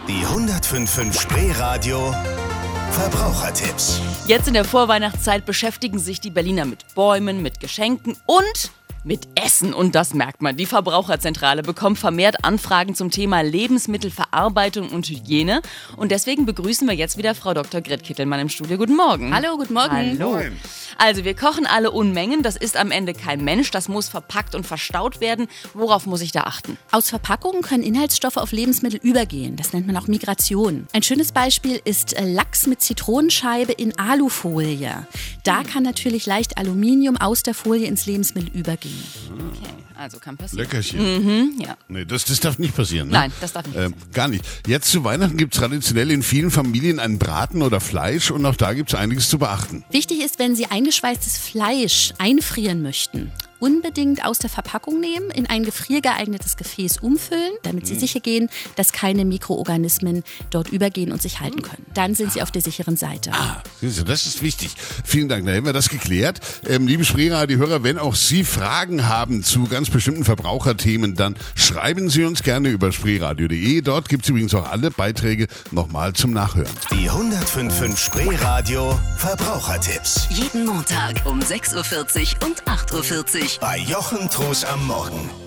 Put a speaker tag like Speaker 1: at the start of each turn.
Speaker 1: Die 105.5 Spreeradio Verbrauchertipps.
Speaker 2: Jetzt in der Vorweihnachtszeit beschäftigen sich die Berliner mit Bäumen, mit Geschenken und mit Essen. Und das merkt man. Die Verbraucherzentrale bekommt vermehrt Anfragen zum Thema Lebensmittelverarbeitung und Hygiene. Und deswegen begrüßen wir jetzt wieder Frau Dr. Gret Kittelmann im Studio. Guten Morgen.
Speaker 3: Hallo, guten Morgen.
Speaker 2: Hallo. Also wir kochen alle Unmengen. Das ist am Ende kein Mensch. Das muss verpackt und verstaut werden. Worauf muss ich da achten?
Speaker 3: Aus Verpackungen können Inhaltsstoffe auf Lebensmittel übergehen. Das nennt man auch Migration. Ein schönes Beispiel ist Lachs mit Zitronenscheibe in Alufolie. Da kann natürlich leicht Aluminium aus der Folie ins Lebensmittel übergehen.
Speaker 2: Okay, also kann passieren.
Speaker 4: Leckerchen.
Speaker 2: Ja.
Speaker 4: Nee, das darf nicht passieren, ne?
Speaker 2: Nein, das darf nicht passieren.
Speaker 4: Gar nicht. Jetzt zu Weihnachten gibt es traditionell in vielen Familien einen Braten oder Fleisch und auch da gibt es einiges zu beachten.
Speaker 3: Wichtig ist, wenn Sie eingeschweißtes Fleisch einfrieren möchten, unbedingt aus der Verpackung nehmen, in ein gefriergeeignetes Gefäß umfüllen, damit Sie sicher gehen, dass keine Mikroorganismen dort übergehen und sich halten können. Dann sind Sie auf der sicheren Seite.
Speaker 4: Das ist wichtig. Vielen Dank, da haben wir das geklärt. Liebe Spreeradio-Hörer, wenn auch Sie Fragen haben zu ganz bestimmten Verbraucherthemen, dann schreiben Sie uns gerne über spreeradio.de. Dort gibt es übrigens auch alle Beiträge nochmal zum Nachhören.
Speaker 1: Die 105.5 Spreeradio Verbrauchertipps.
Speaker 5: Jeden Montag um 6.40 Uhr und 8.40 Uhr.
Speaker 1: Bei Jochen Troß am Morgen.